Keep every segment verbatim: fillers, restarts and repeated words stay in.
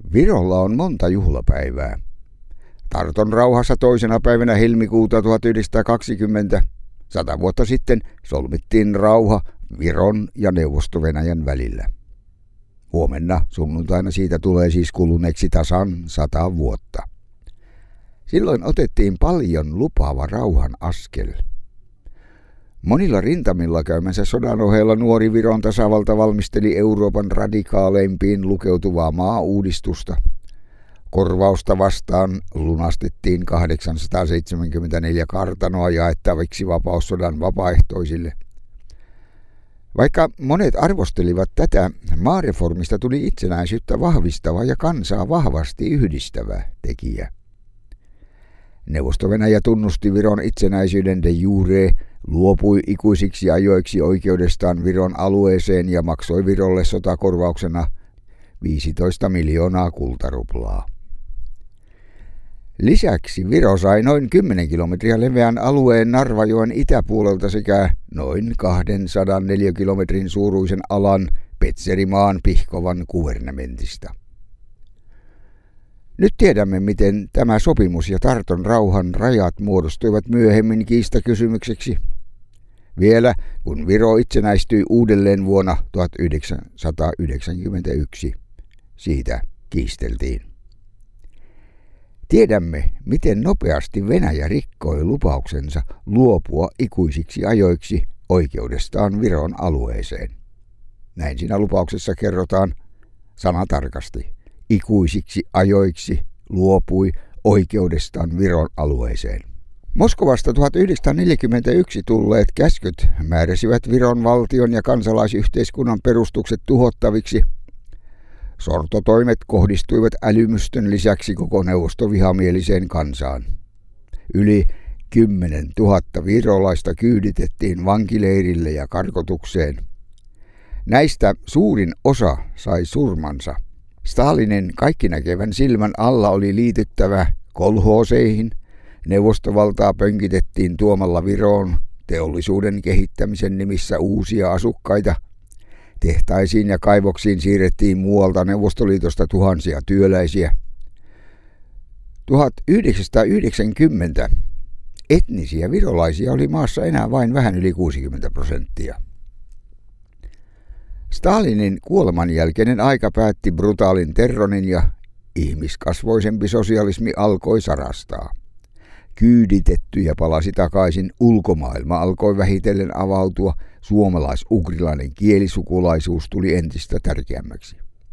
Virolla on monta juhlapäivää. Tarton rauhassa toisena päivänä helmikuuta tuhatyhdeksänsataakaksikymmentä, sata vuotta sitten, solmittiin rauha Viron ja Neuvosto-Venäjän välillä. Huomenna sunnuntaina siitä tulee siis kuluneeksi tasan sata vuotta. Silloin otettiin paljon lupaava rauhan askel. Monilla rintamilla käymänsä sodan ohella nuori Viron tasavalta valmisteli Euroopan radikaaleimpiin lukeutuvaa maa-uudistusta. Korvausta vastaan lunastettiin kahdeksansataaseitsemänkymmentäneljä kartanoa jaettaviksi vapaussodan vapaaehtoisille. Vaikka monet arvostelivat tätä, maareformista tuli itsenäisyyttä vahvistava ja kansaa vahvasti yhdistävä tekijä. Neuvosto-Venäjä tunnusti Viron itsenäisyyden de jure, luopui ikuisiksi ajoiksi oikeudestaan Viron alueeseen ja maksoi Virolle sotakorvauksena viisitoista miljoonaa kultaruplaa. Lisäksi Viro sai noin kymmenen kilometriä leveän alueen Narvajoen itäpuolelta sekä noin kaksisataaneljä kilometrin suuruisen alan Petserimaan Pihkovan kuvernementista. Nyt tiedämme, miten tämä sopimus ja Tarton rauhan rajat muodostuivat myöhemmin kiistakysymykseksi. Vielä kun Viro itsenäistyi uudelleen vuonna tuhatyhdeksänsataayhdeksänkymmentäyksi, siitä kiisteltiin. Tiedämme, miten nopeasti Venäjä rikkoi lupauksensa luopua ikuisiksi ajoiksi oikeudestaan Viron alueeseen. Näin siinä lupauksessa kerrotaan sanatarkasti. Ikuisiksi ajoiksi luopui oikeudestaan Viron alueeseen. Moskovasta tuhatyhdeksänsataaneljäkymmentäyksi tulleet käskyt määräsivät Viron valtion ja kansalaisyhteiskunnan perustukset tuhottaviksi. Sortotoimet kohdistuivat älymystön lisäksi koko neuvostovihamieliseen kansaan. Yli kymmenen tuhatta virolaista kyyditettiin vankileirille ja karkotukseen. Näistä suurin osa sai surmansa. Stalinin kaikkinäkevän silmän alla oli liityttävä kolhooseihin. Neuvostovaltaa pönkitettiin tuomalla Viroon teollisuuden kehittämisen nimissä uusia asukkaita. Tehtaisiin ja kaivoksiin siirrettiin muualta Neuvostoliitosta tuhansia työläisiä. tuhatyhdeksänsataayhdeksänkymmentä etnisiä virolaisia oli maassa enää vain vähän yli kuusikymmentä prosenttia. Stalinin kuoleman jälkeinen aika päätti brutaalin terrorin ja ihmiskasvoisempi sosialismi alkoi sarastaa. Kyyditettyjä palasi takaisin, ulkomaailma alkoi vähitellen avautua, suomalais-ugrilainen kielisukulaisuus tuli entistä tärkeämmäksi.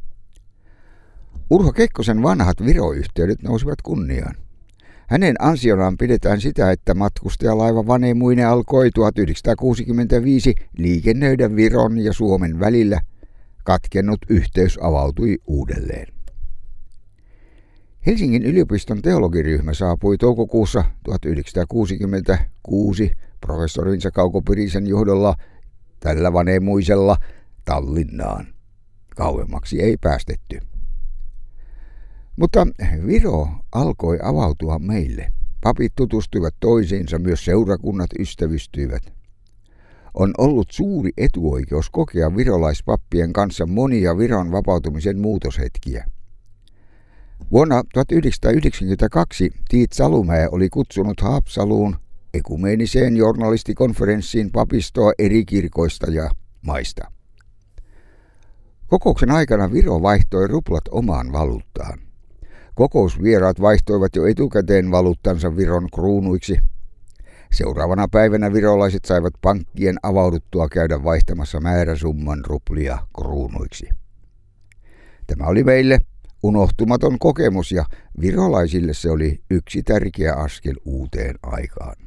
Urho Kekkosen vanhat Viro-yhteydet nousivat kunniaan. Hänen ansionaan pidetään sitä, että matkustajalaiva Vanemuine alkoi tuhatyhdeksänsataakuusikymmentäviisi liikennöidä Viron ja Suomen välillä. Katkennut yhteys avautui uudelleen. Helsingin yliopiston teologiryhmä saapui toukokuussa tuhatyhdeksänsataakuusikymmentäkuusi professorinsa Kauko Pirisen johdolla tällä Vanemuisella Tallinnaan. Kauemmaksi ei päästetty. Mutta Viro alkoi avautua meille. Papit tutustuivat toisiinsa, myös seurakunnat ystävystyivät. On ollut suuri etuoikeus kokea virolaispappien kanssa monia Viron vapautumisen muutoshetkiä. Vuonna tuhatyhdeksänsataayhdeksänkymmentäkaksi Tiit Salumäe oli kutsunut Haapsaluun ekumeeniseen journalistikonferenssiin papistoa eri kirkoista ja maista. Kokouksen aikana Viro vaihtoi ruplat omaan valuuttaan. Kokousvieraat vaihtoivat jo etukäteen valuuttansa Viron kruunuiksi. Seuraavana päivänä virolaiset saivat pankkien avauduttua käydä vaihtamassa määräsumman ruplia kruunuiksi. Tämä oli meille unohtumaton kokemus ja virolaisille se oli yksi tärkeä askel uuteen aikaan.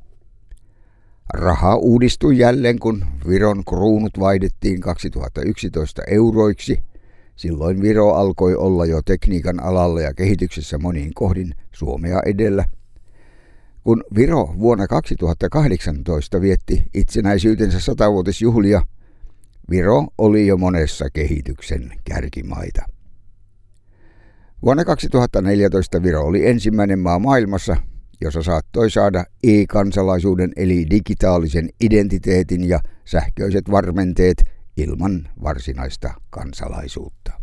Raha uudistui jälleen, kun Viron kruunut vaihdettiin kaksituhattayksitoista euroiksi. Silloin Viro alkoi olla jo tekniikan alalla ja kehityksessä moniin kohdin Suomea edellä. Kun Viro vuonna kaksituhattakahdeksantoista vietti itsenäisyytensä satavuotisjuhlia, Viro oli jo monessa kehityksen kärkimaita. Vuonna kaksituhattaneljätoista Viro oli ensimmäinen maa maailmassa, jossa saattoi saada e-kansalaisuuden eli digitaalisen identiteetin ja sähköiset varmenteet ilman varsinaista kansalaisuutta.